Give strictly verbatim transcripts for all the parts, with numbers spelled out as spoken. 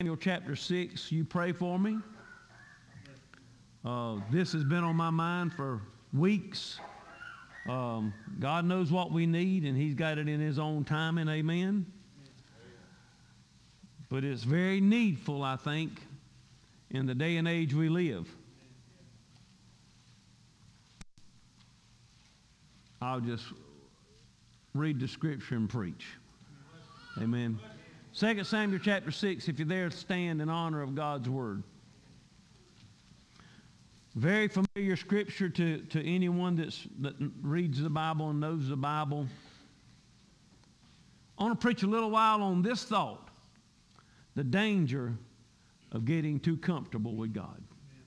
Samuel chapter six. You pray for me. Uh, this has been on my mind for weeks. Um, God knows what we need, and He's got it in His own timing. Amen. But it's very needful, I think, in the day and age we live. I'll just read the scripture and preach. Amen. Second Samuel chapter six, if you're there, stand in honor of God's word. Very familiar scripture to, to anyone that's, that reads the Bible and knows the Bible. I want to preach a little while on this thought: the danger of getting too comfortable with God.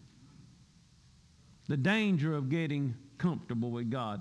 The danger of getting comfortable with God.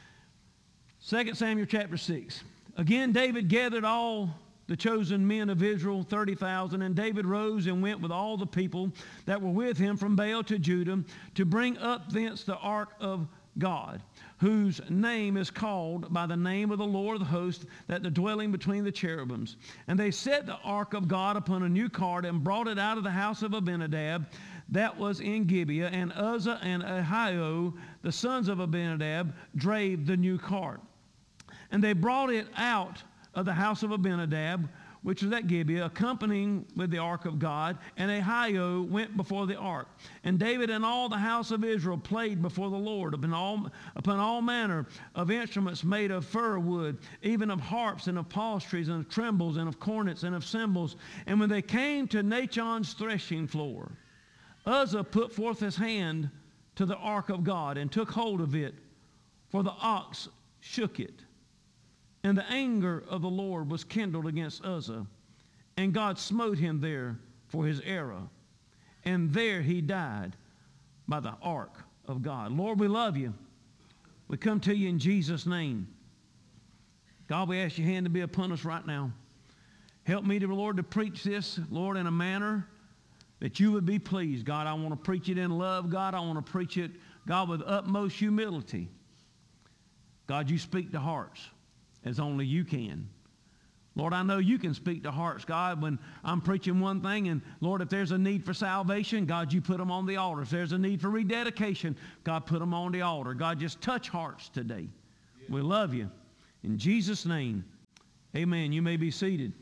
Second Samuel chapter six. Again, David gathered all the chosen men of Israel, thirty thousand, and David rose and went with all the people that were with him from Baal to Judah to bring up thence the ark of God, whose name is called by the name of the Lord of the host, that the dwelling between the cherubims. And they set the ark of God upon a new cart and brought it out of the house of Abinadab that was in Gibeah, and Uzzah and Ahio, the sons of Abinadab, drave the new cart. And they brought it out of the house of Abinadab, which was at Gibeah, accompanying with the ark of God, and Ahio went before the ark. And David and all the house of Israel played before the Lord upon all, upon all manner of instruments made of fir wood, even of harps and of psalteries and of timbrels and of cornets and of cymbals. And when they came to Nachon's threshing floor, Uzzah put forth his hand to the ark of God and took hold of it, for the ox shook it. And the anger of the Lord was kindled against Uzzah, and God smote him there for his error. And there he died by the ark of God. Lord, we love you. We come to you in Jesus' name. God, we ask your hand to be upon us right now. Help me, to Lord, to preach this, Lord, in a manner that you would be pleased. God, I want to preach it in love. God, I want to preach it, God, with utmost humility. God, you speak to hearts as only you can. Lord, I know you can speak to hearts, God, when I'm preaching one thing. And Lord, if there's a need for salvation, God, you put them on the altar. If there's a need for rededication, God, put them on the altar. God, just touch hearts today. Yeah. We love you. In Jesus' name, amen. You may be seated.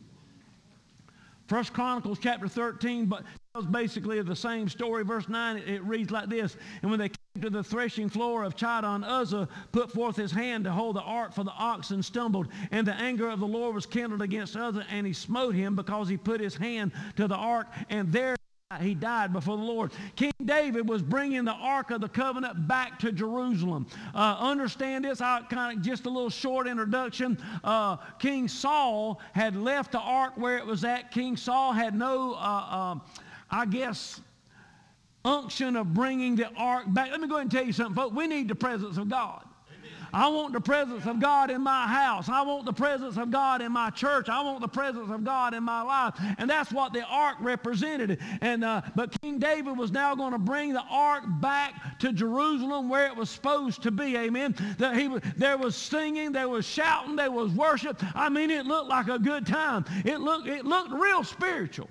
First Chronicles chapter thirteen, but tells basically the same story. Verse nine, it, it reads like this: And when they came to the threshing floor of Chidon, Uzzah put forth his hand to hold the ark, for the oxen stumbled. And the anger of the Lord was kindled against Uzzah, and he smote him because he put his hand to the ark, and there he died before the Lord. King David was bringing the Ark of the Covenant back to Jerusalem. Uh, understand this, I kind of just a little short introduction. Uh, King Saul had left the Ark where it was at. King Saul had no, uh, uh, I guess, unction of bringing the Ark back. Let me go ahead and tell you something, folks. We need the presence of God. I want the presence of God in my house. I want the presence of God in my church. I want the presence of God in my life. And that's what the ark represented. And uh, but King David was now going to bring the ark back to Jerusalem where it was supposed to be. Amen. That he was, there was singing, there was shouting, there was worship. I mean, it looked like a good time. It looked, it looked real spiritual.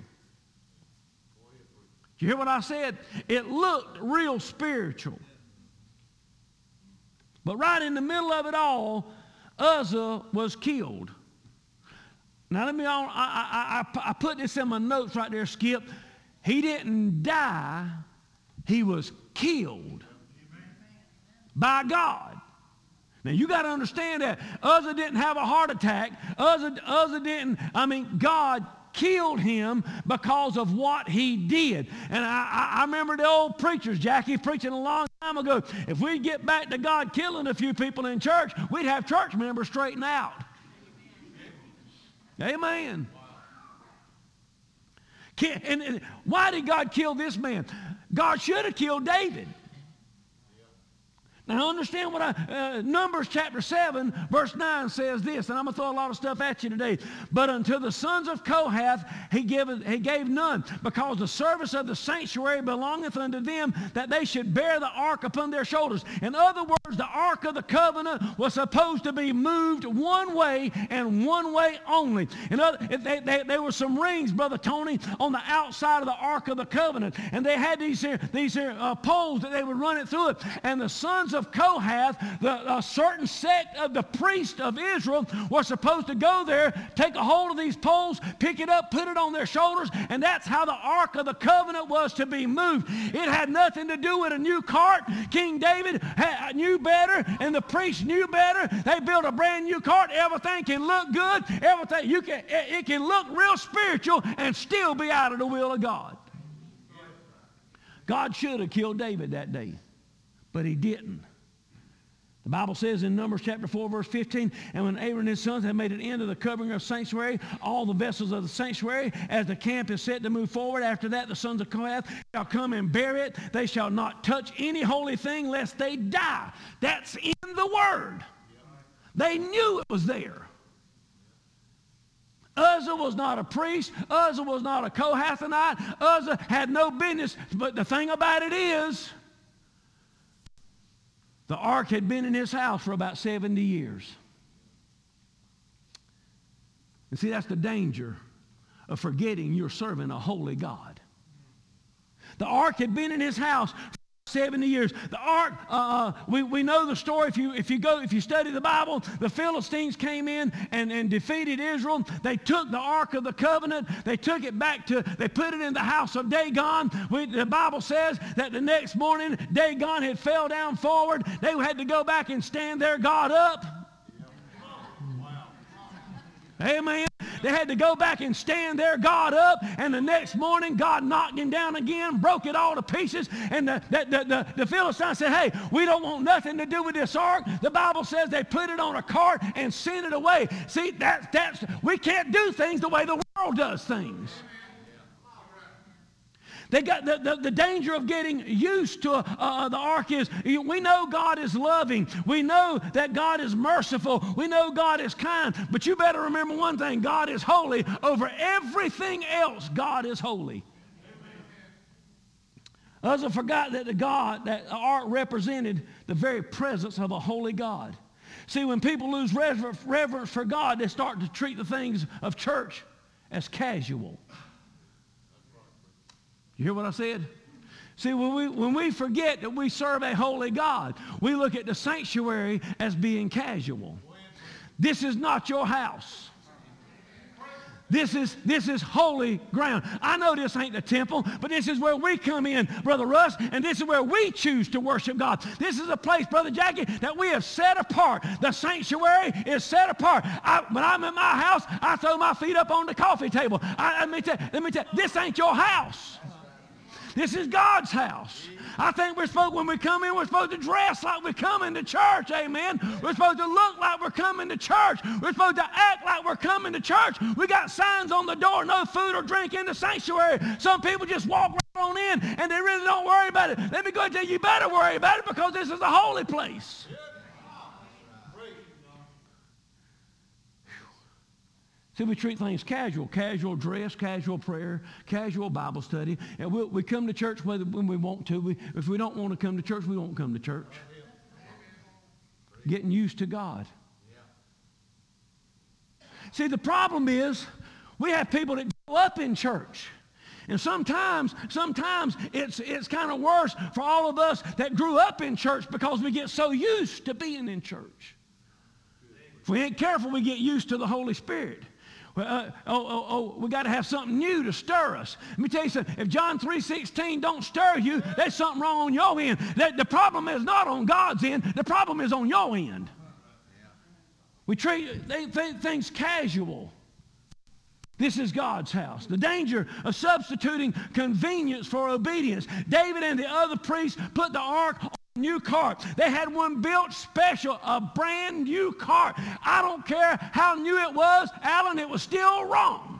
Did you hear what I said? It looked real spiritual. But right in the middle of it all, Uzzah was killed. Now let me, I, I, I, I put this in my notes right there, Skip. He didn't die, he was killed by God. Now you got to understand that. Uzzah didn't have a heart attack. Uzzah, Uzzah didn't, I mean, God killed him because of what he did. And I, I remember the old preachers, Jackie, preaching a long time ago. If we get back to God killing a few people in church, we'd have church members straighten out. Amen. Amen. And, and why did God kill this man? God should have killed David. Now understand what I, uh, Numbers chapter seven, verse nine says this, and I'm going to throw a lot of stuff at you today. But unto the sons of Kohath he gave, he gave none, because the service of the sanctuary belongeth unto them, that they should bear the ark upon their shoulders. In other words, the ark of the covenant was supposed to be moved one way and one way only. In other, they, they, there were some rings, Brother Tony, on the outside of the ark of the covenant, and they had these here, these here uh, poles that they would run it through it. And the sons of Kohath, the, a certain sect of the priests of Israel, were supposed to go there, take a hold of these poles, pick it up, put it on their shoulders, and that's how the ark of the covenant was to be moved. It had nothing to do with a new cart. King David had, knew better, and the priests knew better. They built a brand new cart. Everything can look good. Everything you can, it can look real spiritual and still be out of the will of God. God should have killed David that day, but he didn't. The Bible says in Numbers chapter four, verse fifteen, and when Aaron and his sons had made an end of the covering of sanctuary, all the vessels of the sanctuary, as the camp is set to move forward, after that the sons of Kohath shall come and bear it. They shall not touch any holy thing lest they die. That's in the Word. They knew it was there. Uzzah was not a priest. Uzzah was not a Kohathite. Uzzah had no business. But the thing about it is, the ark had been in his house for about seventy years. And see, that's the danger of forgetting you're serving a holy God. The ark had been in his house seventy years. The ark, uh, we, we know the story. If you, if you go, if you study the Bible, the Philistines came in and, and defeated Israel. They took the ark of the covenant. They took it back to, they put it in the house of Dagon. We, the Bible says that the next morning, Dagon had fell down forward. They had to go back and stand their God up. Amen. They had to go back and stand their God up, and the next morning God knocked him down again, broke it all to pieces, and the, the, the, the, the Philistines said, hey, we don't want nothing to do with this ark. The Bible says they put it on a cart and sent it away. See, that, that's, we can't do things the way the world does things. They got the, the, the danger of getting used to uh, the ark is, we know God is loving. We know that God is merciful. We know God is kind. But you better remember one thing. God is holy. Over everything else, God is holy. Uzzah forgot that the God, that the ark represented the very presence of a holy God. See, when people lose rever- reverence for God, they start to treat the things of church as casual. You hear what I said? See, when we, when we forget that we serve a holy God, we look at the sanctuary as being casual. This is not your house. This is, this is holy ground. I know this ain't the temple, but this is where we come in, Brother Russ, and this is where we choose to worship God. This is a place, Brother Jackie, that we have set apart. The sanctuary is set apart. I, when I'm in my house, I throw my feet up on the coffee table. I, let me tell, let me tell, this ain't your house. This is God's house. I think we're supposed, when we come in, we're supposed to dress like we're coming to church, amen. We're supposed to look like we're coming to church. We're supposed to act like we're coming to church. We got signs on the door, no food or drink in the sanctuary. Some people just walk right on in, and they really don't worry about it. Let me go and tell you, you better worry about it, because this is a holy place. See, we treat things casual, casual dress, casual prayer, casual Bible study. And we'll, we come to church whether, when we want to. We, if we don't want to come to church, we won't come to church. Getting used to God. See, the problem is we have people that grow up in church. And sometimes, sometimes it's, it's kind of worse for all of us that grew up in church, because we get so used to being in church. If we ain't careful, we get used to the Holy Spirit. Uh, oh, oh, oh, we got to have something new to stir us. Let me tell you something. If John three sixteen don't stir you, there's something wrong on your end. That the problem is not on God's end. The problem is on your end. We treat they, th- things casual. This is God's house. The danger of substituting convenience for obedience. David and the other priests put the ark on a new cart. They had one built special, a brand new cart. I don't care how new it was, Alan, it was still wrong.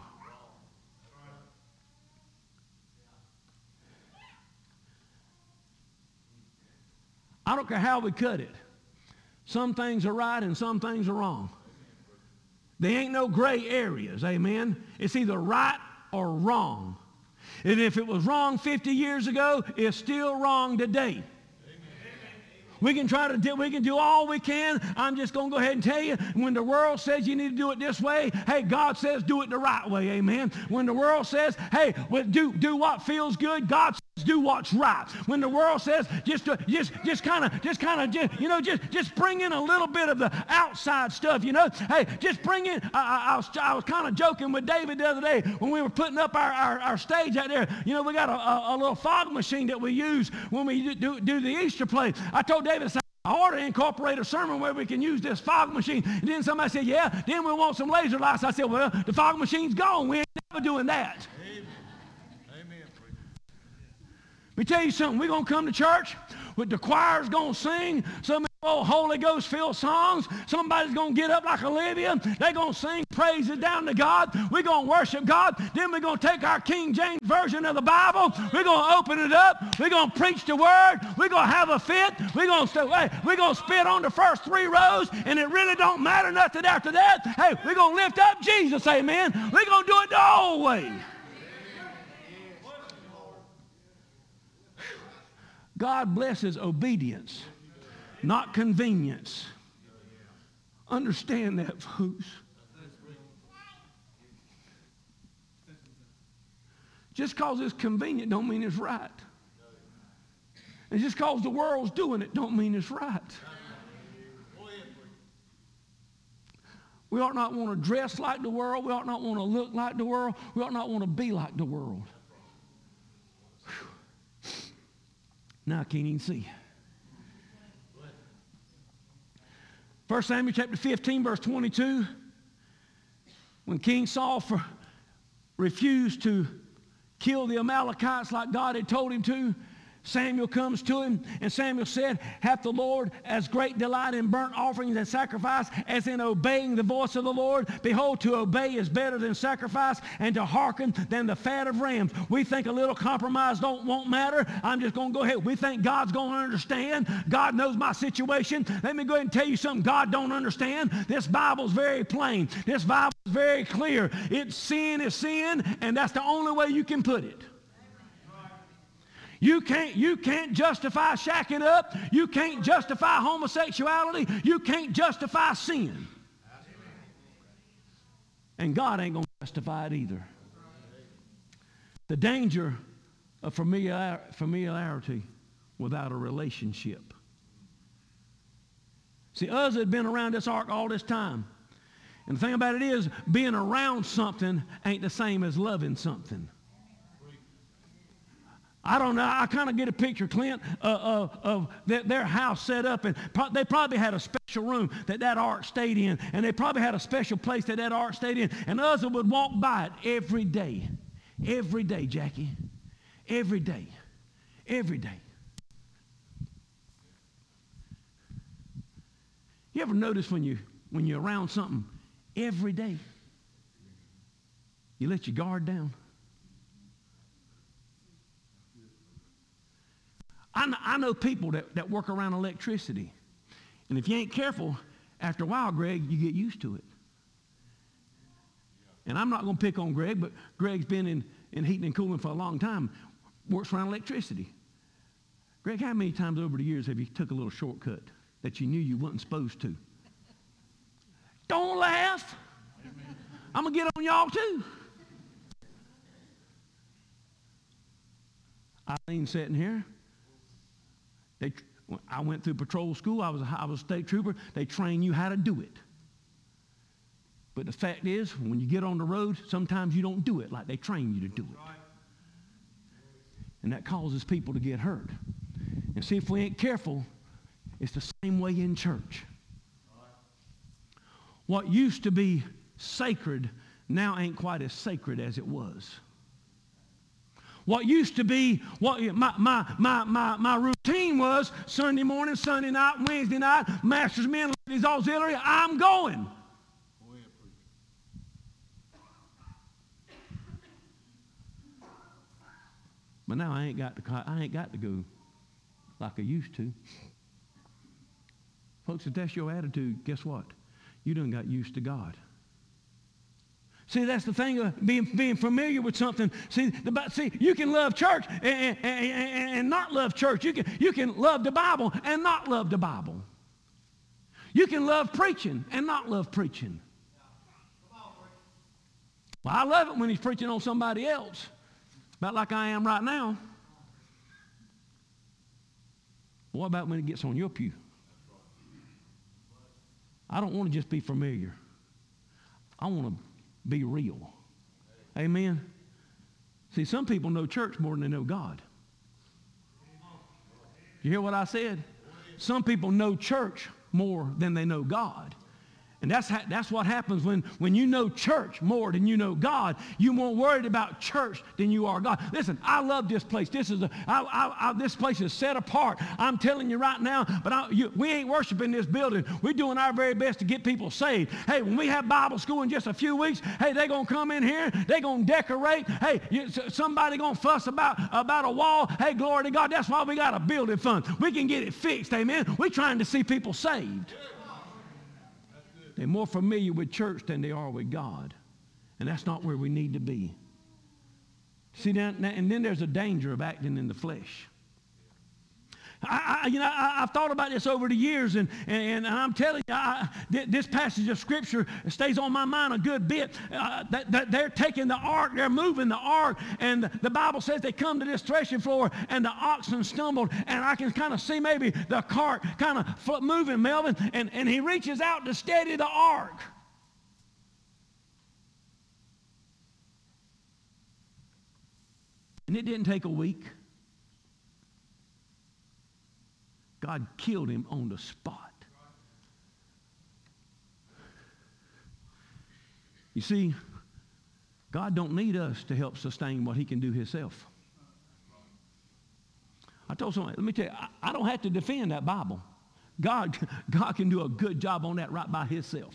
I don't care how we cut it. Some things are right and some things are wrong. There ain't no gray areas, amen? It's either right or wrong. And if it was wrong fifty years ago, it's still wrong today. We can try to do, we can do all we can. I'm just going to go ahead and tell you, when the world says you need to do it this way, hey, God says do it the right way, amen. When the world says, hey, well, do, do what feels good, God says do what's right. When the world says just just just kind of just kind of just you know just just bring in a little bit of the outside stuff, you know. Hey, just bring in. I, I, I was I was kind of joking with David the other day when we were putting up our, our, our stage out there. You know, we got a, a, a little fog machine that we use when we do do the Easter play. I told David, I said, I ought to incorporate a sermon where we can use this fog machine. And then somebody said, yeah, then we want some laser lights. I said, well, the fog machine's gone. We ain't never doing that. Amen. Amen. Let me tell you something. We're going to come to church with the choir's going to sing some old Holy Ghost filled songs. Somebody's going to get up like Olivia. They're going to sing praises down to God. We're going to worship God. Then we're going to take our King James version of the Bible. We're going to open it up. We're going to preach the word. We're going to have a fit. We're going to hey, we're going to spit on the first three rows, and it really don't matter nothing after that. Hey, we're going to lift up Jesus, amen. We're going to do it the old way. God blesses obedience, not convenience. Understand that, folks. Just because it's convenient don't mean it's right. And just because the world's doing it don't mean it's right. We ought not want to dress like the world. We ought not want to look like the world. We ought not want to be like the world. Now I can't even see. First Samuel chapter fifteen, verse twenty-two. When King Saul for, refused to kill the Amalekites like God had told him to, Samuel comes to him, and Samuel said, hath the Lord as great delight in burnt offerings and sacrifice as in obeying the voice of the Lord? Behold, to obey is better than sacrifice, and to hearken than the fat of rams. We think a little compromise don't won't matter. I'm just going to go ahead. We think God's going to understand. God knows my situation. Let me go ahead and tell you something God don't understand. This Bible's very plain. This Bible's very clear. It's sin is sin, and that's the only way you can put it. You can't, you can't justify shacking up. You can't justify homosexuality. You can't justify sin. And God ain't going to justify it either. The danger of familiar, familiarity without a relationship. See, us had been around this ark all this time. And the thing about it is, being around something ain't the same as loving something. I don't know. I kind of get a picture, Clint, uh, uh, of their, their house set up, and pro- they probably had a special room that that ark stayed in, and they probably had a special place that that ark stayed in, and Uzzah would walk by it every day, every day, Jackie, every day, every day. You ever notice when you when you're around something every day, you let your guard down? I know, I know people that, that work around electricity. And if you ain't careful, after a while, Greg, you get used to it. And I'm not going to pick on Greg, but Greg's been in, in heating and cooling for a long time, works around electricity. Greg, how many times over the years have you took a little shortcut that you knew you wasn't supposed to? Don't laugh. Amen. I'm going to get on y'all too. Eileen sitting here. They, I went through patrol school. I was, a, I was a state trooper. They train you how to do it. But the fact is, when you get on the road, sometimes you don't do it like they train you to do it. And that causes people to get hurt. And see, if we ain't careful, it's the same way in church. What used to be sacred now ain't quite as sacred as it was. What used to be, what my, my, my, my, my routine was Sunday morning, Sunday night, Wednesday night, Masters Men, Ladies Auxiliary, I'm going. But now I ain't got to, I ain't got to go like I used to. Folks, if that's your attitude, guess what? You done got used to God. See, that's the thing of being, being familiar with something. See, the, see, you can love church and, and, and, and not love church. You can, you can love the Bible and not love the Bible. You can love preaching and not love preaching. Well, I love it when he's preaching on somebody else, about like I am right now. What about when it gets on your pew? I don't want to just be familiar. I want to be real. Amen? See, some people know church more than they know God. You hear what I said? Some people know church more than they know God. And that's, ha- that's what happens when, when you know church more than you know God. You're more worried about church than you are God. Listen, I love this place. This is a, I, I, I, this place is set apart. I'm telling you right now, but I, you, we ain't worshiping this building. We're doing our very best to get people saved. Hey, when we have Bible school in just a few weeks, hey, they're going to come in here. They're going to decorate. Hey, you, somebody going to fuss about, about a wall. Hey, glory to God. That's why we got a building fund. We can get it fixed. Amen. We're trying to see people saved. They're more familiar with church than they are with God. And that's not where we need to be. See, that, and then there's a danger of acting in the flesh. I, I, you know, I, I've thought about this over the years, and, and, and I'm telling you, I, this passage of Scripture stays on my mind a good bit. Uh, that, that they're taking the ark, they're moving the ark, and the Bible says they come to this threshing floor, and the oxen stumbled, and I can kind of see maybe the cart kind of moving, Melvin, and, and he reaches out to steady the ark. And it didn't take a week. God killed him on the spot. You see, God don't need us to help sustain what he can do himself. I told somebody, let me tell you, I, I don't have to defend that Bible. God, God can do a good job on that right by himself.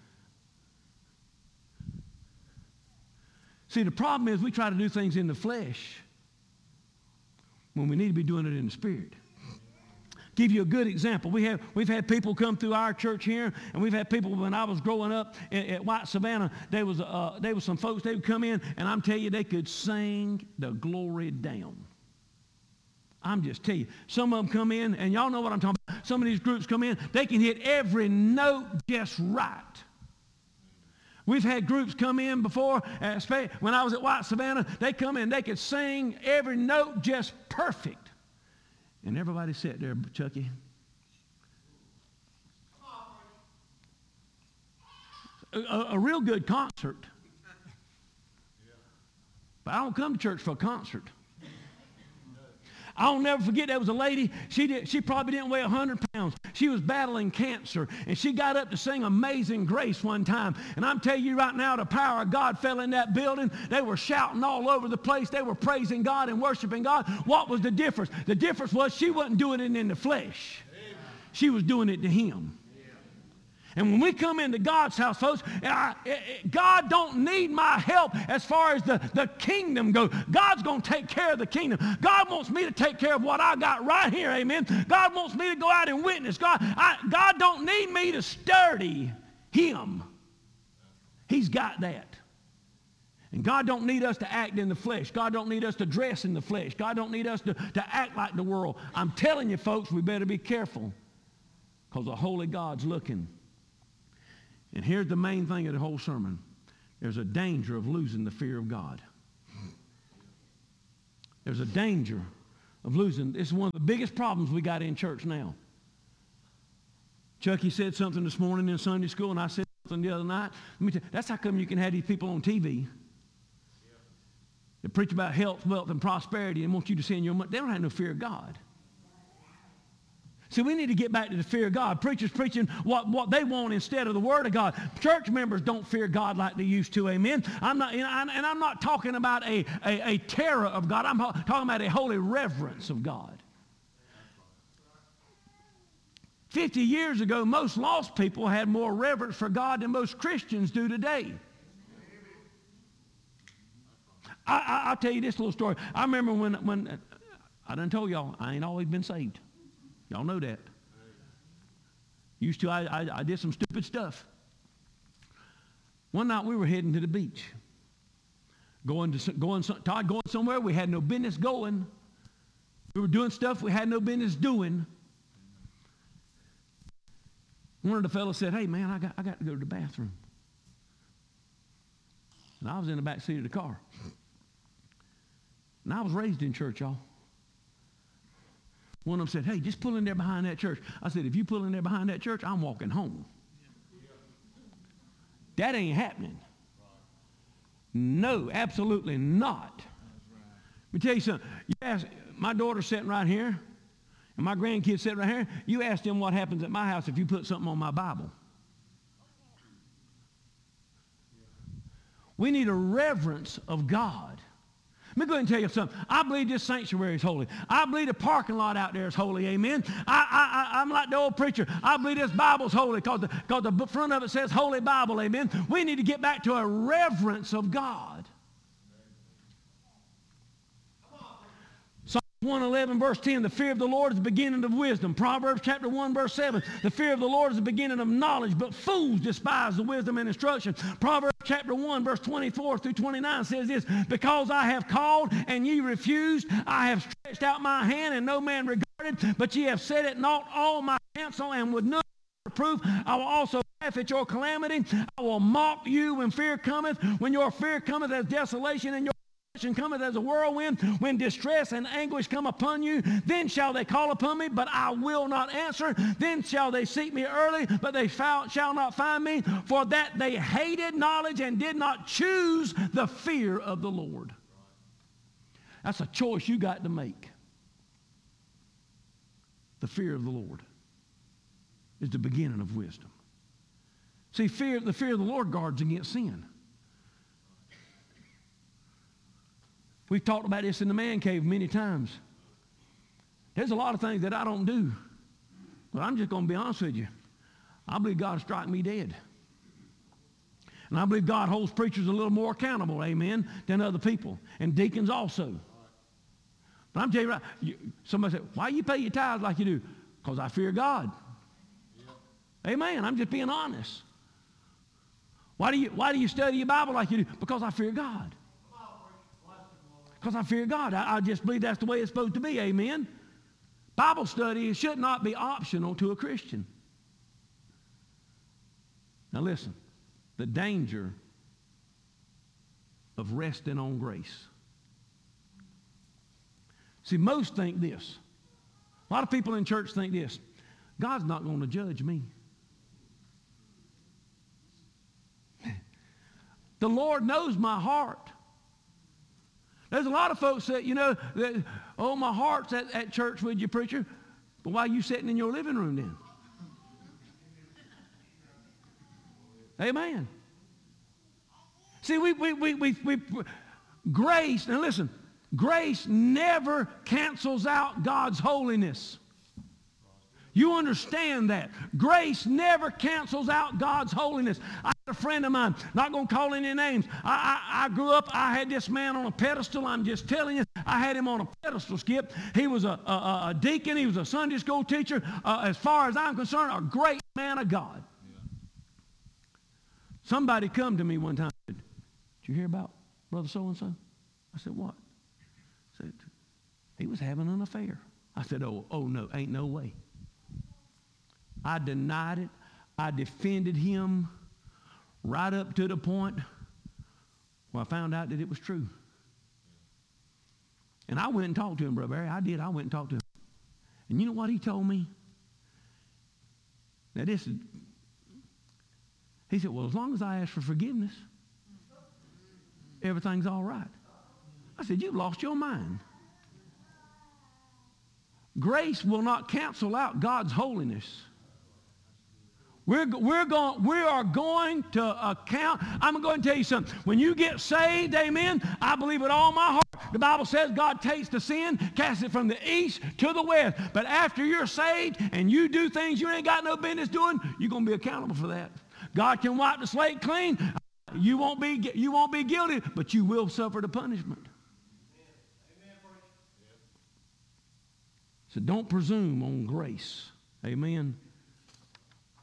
See, the problem is we try to do things in the flesh when we need to be doing it in the Spirit. Give you a good example. We have, we've had people come through our church here, and we've had people when I was growing up at, at White Savannah, there was, uh, there was some folks, they would come in, and I'm telling you, they could sing the glory down. I'm just telling you, some of them come in, and y'all know what I'm talking about. Some of these groups come in, they can hit every note just right. We've had groups come in before, uh, when I was at White Savannah, they come in, they could sing every note just perfect. And everybody sat there, Chucky. A, a, a real good concert. But I don't come to church for a concert. I'll never forget, there was a lady, she did, she probably didn't weigh one hundred pounds. She was battling cancer, and she got up to sing Amazing Grace one time. And I'm telling you right now, the power of God fell in that building. They were shouting all over the place. They were praising God and worshiping God. What was the difference? The difference was she wasn't doing it in the flesh. She was doing it to him. And when we come into God's house, folks, I, God don't need my help as far as the, the kingdom goes. God's going to take care of the kingdom. God wants me to take care of what I got right here, amen. God wants me to go out and witness. God, I, God don't need me to sturdy him. He's got that. And God don't need us to act in the flesh. God don't need us to dress in the flesh. God don't need us to, to act like the world. I'm telling you, folks, we better be careful because the holy God's looking. And here's the main thing of the whole sermon. There's a danger of losing the fear of God. There's a danger of losing. This is one of the biggest problems we got in church now. Chucky said something this morning in Sunday school, and I said something the other night. Let me tell you, that's how come you can have these people on T V. They preach about health, wealth, and prosperity and want you to send your money. They don't have no fear of God. See, we need to get back to the fear of God. Preachers preaching what, what they want instead of the Word of God. Church members don't fear God like they used to, amen? I'm not, and I'm not talking about a, a, a terror of God. I'm talking about a holy reverence of God. Fifty years ago, most lost people had more reverence for God than most Christians do today. I, I, I'll tell you this little story. I remember when, when I done told y'all, I ain't always been saved. Y'all know that. Used to, I, I, I did some stupid stuff. One night we were heading to the beach. Going to, going, Todd going somewhere we had no business going. We were doing stuff we had no business doing. One of the fellows said, hey, man, I got, I got to go to the bathroom. And I was in the back seat of the car. And I was raised in church, y'all. One of them said, hey, just pull in there behind that church. I said, if you pull in there behind that church, I'm walking home. That ain't happening. No, absolutely not. Let me tell you something. You ask, my daughter's sitting right here, and my grandkids sitting right here. You ask them what happens at my house if you put something on my Bible. We need a reverence of God. Let me go ahead and tell you something. I believe this sanctuary is holy. I believe the parking lot out there is holy. Amen. I, I, I'm like the old preacher. I believe this Bible's holy because the, because the front of it says Holy Bible. Amen. We need to get back to a reverence of God. one eleven verse ten, the fear of the Lord is the beginning of wisdom. Proverbs chapter one verse seven, the fear of the Lord is the beginning of knowledge, but fools despise the wisdom and instruction. Proverbs chapter one verse twenty-four through twenty-nine says this, because I have called and ye refused, I have stretched out my hand and no man regarded, but ye have set at naught all my counsel and would none reprove. I will also laugh at your calamity. I will mock you when fear cometh, when your fear cometh as desolation and your and cometh as a whirlwind, when distress and anguish come upon you, then shall they call upon me, but I will not answer. Then shall they seek me early, but they found, shall not find me, for that they hated knowledge and did not choose the fear of the Lord. That's a choice you got to make. The fear of the Lord is the beginning of wisdom. See, fear, the fear of the Lord guards against sin. We've talked about this in the man cave many times. There's a lot of things that I don't do. But I'm just going to be honest with you. I believe God will strike me dead. And I believe God holds preachers a little more accountable, amen, than other people. And deacons also. But I'm telling you, right, you, somebody said, why you pay your tithes like you do? Because I fear God. Yeah. Amen. I'm just being honest. Why do you, why do you study your Bible like you do? Because I fear God. Because I fear God. I, I just believe that's the way it's supposed to be. Amen. Bible study should not be optional to a Christian. Now listen. The danger of resting on grace. See, most think this. A lot of people in church think this. God's not going to judge me. The Lord knows my heart. There's a lot of folks that, you know, that, oh, my heart's at, at church with you, preacher. But why are you sitting in your living room then? Amen. See, we, we, we, we, we, grace, now listen, grace never cancels out God's holiness. You understand that. Grace never cancels out God's holiness. I had a friend of mine, not going to call any names. I, I, I grew up, I had this man on a pedestal. I'm just telling you, I had him on a pedestal, Skip. He was a, a, a deacon. He was a Sunday school teacher. Uh, as far as I'm concerned, a great man of God. Yeah. Somebody come to me one time and said, did you hear about Brother So-and-so? I said, what? I said, he was having an affair. I said, oh, oh no, ain't no way. I denied it. I defended him right up to the point where I found out that it was true. And I went and talked to him, Brother Barry. I did. I went and talked to him. And you know what he told me? Now this is, he said, well, as long as I ask for forgiveness, everything's all right. I said, you've lost your mind. Grace will not cancel out God's holiness. We're, we're going, we are going to account. I'm going to tell you something. When you get saved, amen, I believe with all my heart. The Bible says God takes the sin, casts it from the east to the west. But after you're saved and you do things you ain't got no business doing, you're going to be accountable for that. God can wipe the slate clean. You won't be, you won't be guilty, but you will suffer the punishment. So don't presume on grace. Amen.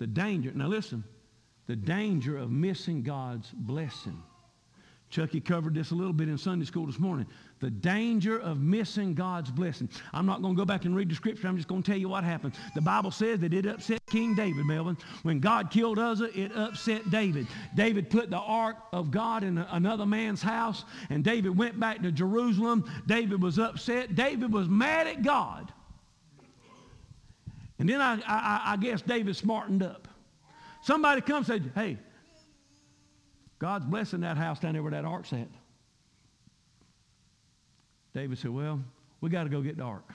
The danger, now listen, the danger of missing God's blessing. Chucky covered this a little bit in Sunday school this morning. The danger of missing God's blessing. I'm not going to go back and read the scripture. I'm just going to tell you what happened. The Bible says that it upset King David, Melvin. When God killed Uzzah, it upset David. David put the ark of God in another man's house, and David went back to Jerusalem. David was upset. David was mad at God. And then I, I, I guess David smartened up. Somebody comes and said, hey, God's blessing that house down there where that ark's at. David said, well, we got to go get the ark.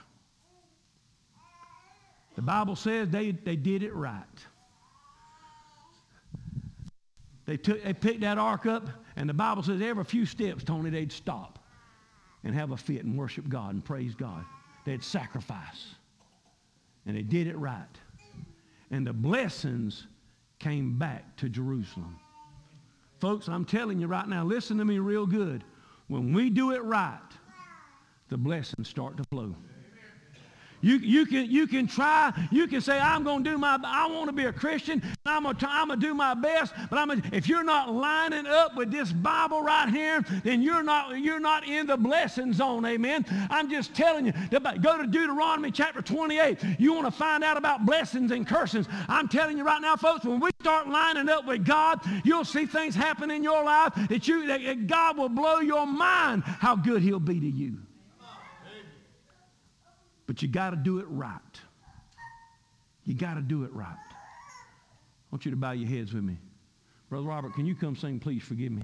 The Bible says they, they did it right. They took they picked that ark up, and the Bible says every few steps, Tony, they'd stop and have a fit and worship God and praise God. They'd sacrifice. And they did it right. And the blessings came back to Jerusalem. Folks, I'm telling you right now, listen to me real good. When we do it right, the blessings start to flow. You, you, can, you can try, you can say, I'm going to do my, I want to be a Christian, and I'm going to I'm going to do my best, but I'm gonna, if you're not lining up with this Bible right here, then you're not, you're not in the blessing zone, amen? I'm just telling you, go to Deuteronomy chapter twenty-eight. You want to find out about blessings and cursings. I'm telling you right now, folks, when we start lining up with God, you'll see things happen in your life that, you, that God will blow your mind how good he'll be to you. But you got to do it right. You got to do it right. I want you to bow your heads with me. Brother Robert, can you come sing, Please Forgive Me?